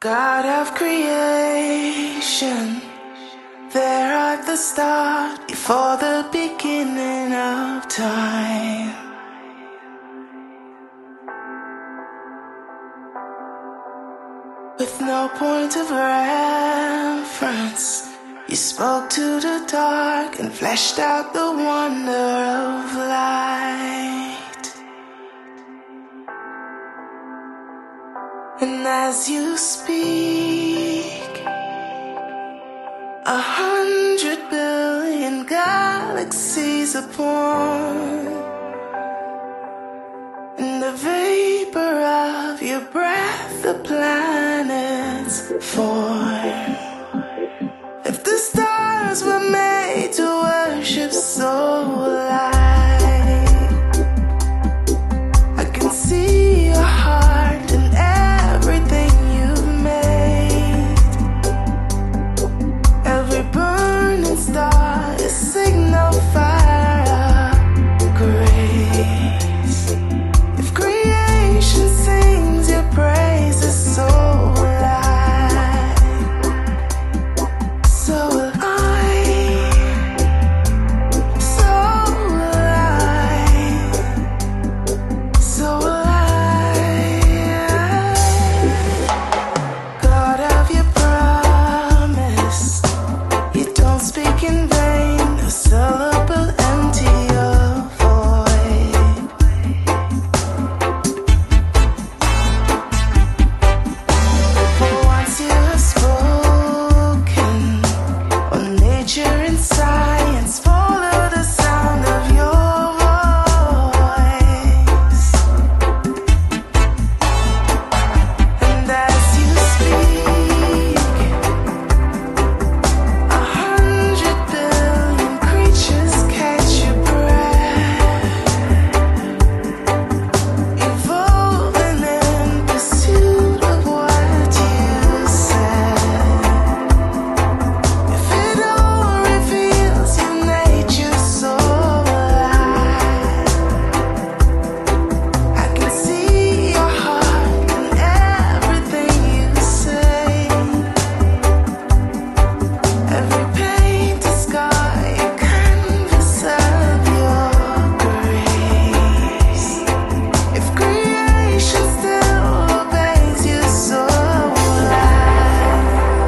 God of creation, there at the start, before the beginning of time. With no point of reference, you spoke to the dark and fleshed out the wonder of light. And as you speak, 100 billion galaxies are born, in the vapor of your breath the planets form. If the stars were made to worship so light, I can see your heart and everything you've made. Every burning star is signal fire of grace. If creation sings your praises so loud, so will I, so will I, so will I. God of your promise, you don't speak in vain, no syllable empty or void. For once you have spoken, all nature and science follow the sound of your voice. And as you speak, 100 billion creatures catch your breath, evolving in pursuit of what you said. If it all reveals your nature so alive, I can see your heart in everything you say. Every painted scar, your canvas of your grace. If creation still obeys you so alive,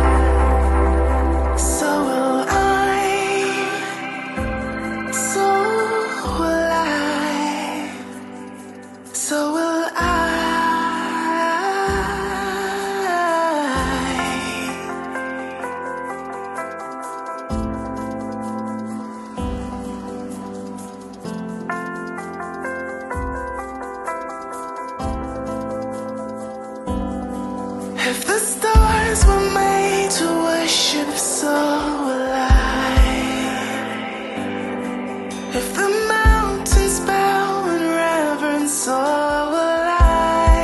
so will I, so will I, so will I. If the stars were made to worship, so will I. If the mountains bow in reverence, so will I.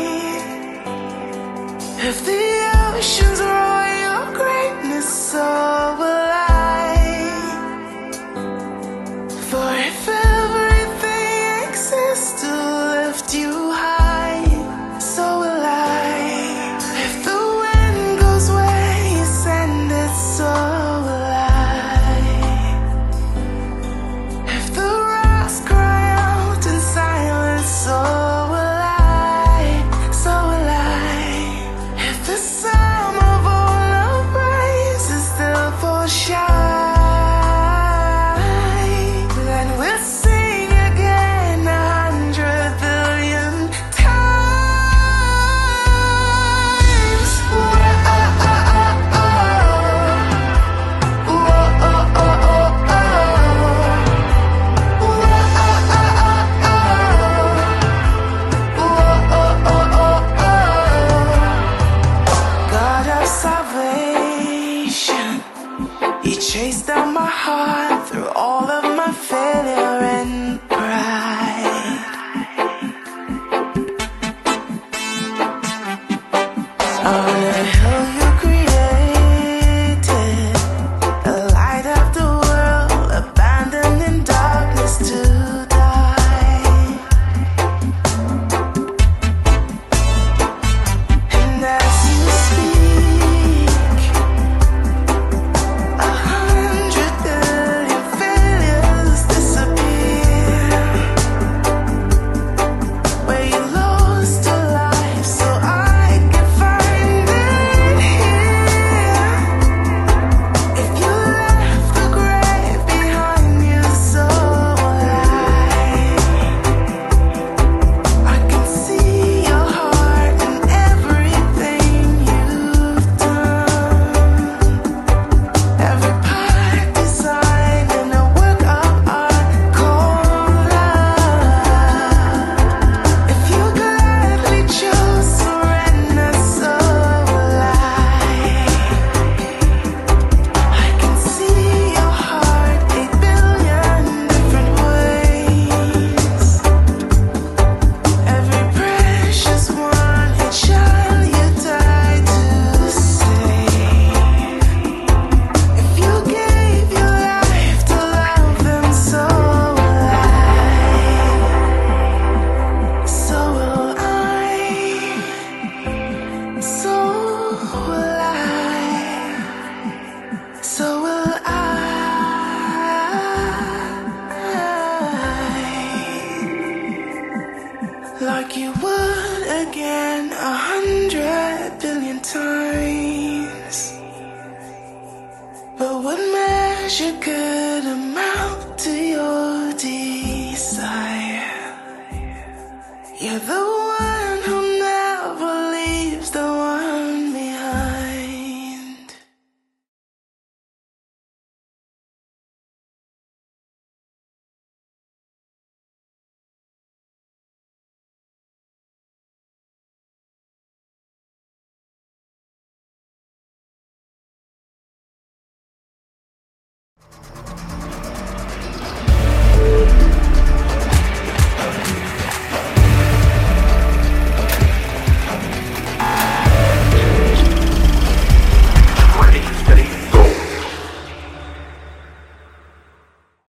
If the oceans roar your greatness, so will I. For if everything exists to lift you high, so will I. If the wind goes where you send it, so will I. If the rocks cry out in silence, so will I, so will I. If the sum of all our praises still falls shy, then we'll sing again 100 billion times. God of salvation, you chased down my heart through all of my failure and pride. On a hill you created, a light of the world, abandoned in darkness to die. And as you speak, wish you could.